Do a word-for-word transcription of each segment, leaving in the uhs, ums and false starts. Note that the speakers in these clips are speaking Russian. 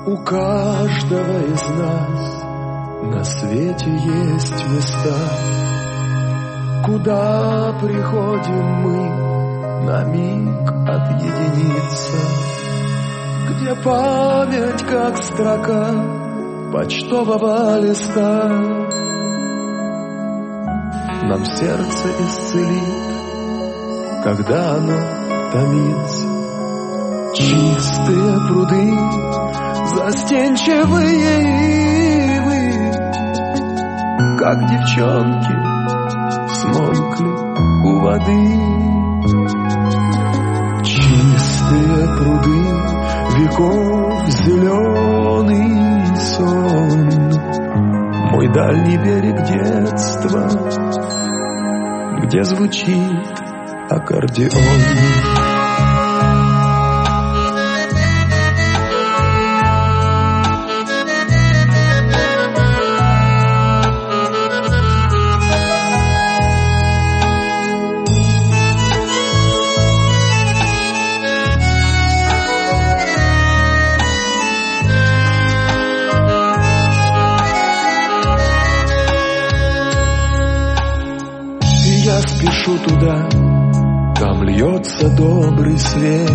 У каждого из нас на свете есть места, куда приходим мы на миг отъединиться, где память как строка почтового листа нам сердце исцелит, когда оно томится. Чистые пруды, застенчивые ивы, как девчонки, смолкли у воды. Чистые пруды, веков зеленый сон, мой дальний берег детства, где звучит аккордеон. Я спешу туда, там льется добрый свет,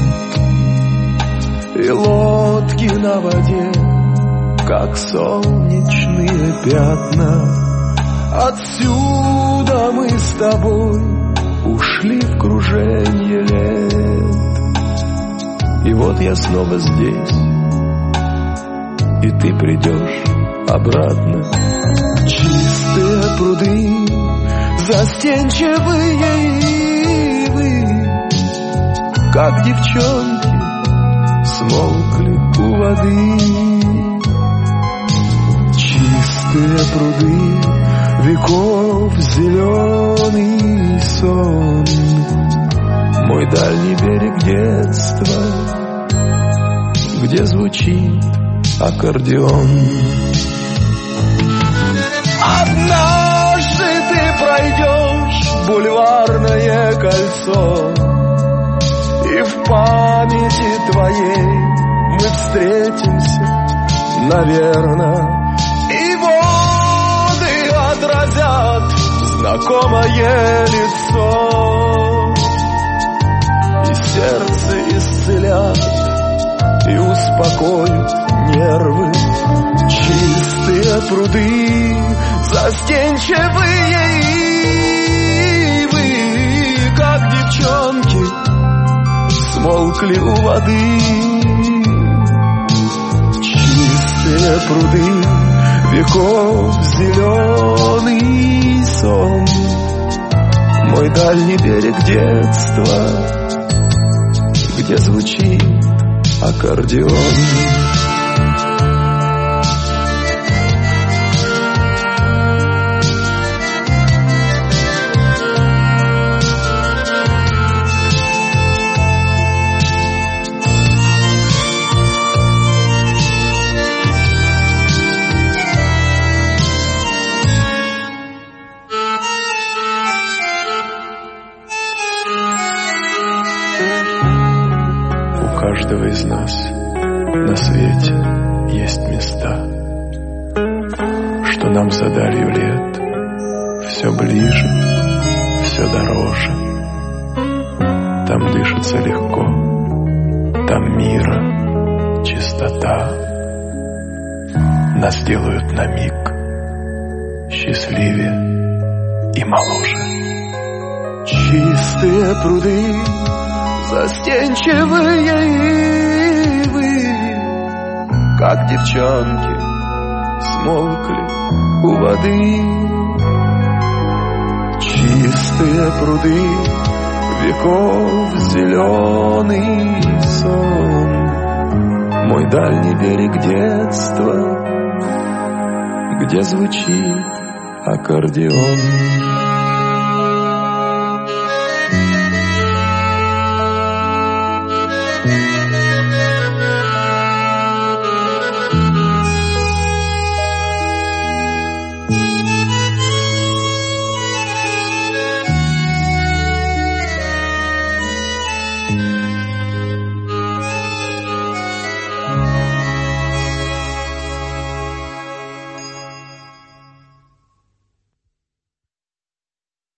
и лодки на воде, как солнечные пятна. Отсюда мы с тобой ушли в круженье лет, и вот я снова здесь, и ты придешь обратно. Чистые пруды, застенчивые ивы, как девчонки, смолкли у воды. Чистые пруды, веков зеленый сон, мой дальний берег детства, где звучит аккордеон. Однажды ты пройдешь бульварное кольцо, и в памяти твоей мы встретимся, наверно, и воды отразят знакомое лицо, и сердце исцелят, и успокоят нервы. Чистые пруды, застенчивые ивы, как девчонки, смолкли у воды. Чистые пруды, веков зеленый сон, мой дальний берег детства, где звучит аккордеон. У каждого из нас на свете есть места, что нам за далью лет все ближе, все дороже. Там дышится легко, там мира, чистота. Нас делают на миг счастливее и моложе. Чистые пруды, застенчивые ивы, как девчонки, смолкли у воды. Чистые пруды, веков зеленый сон, мой дальний берег детства, где звучит аккордеон.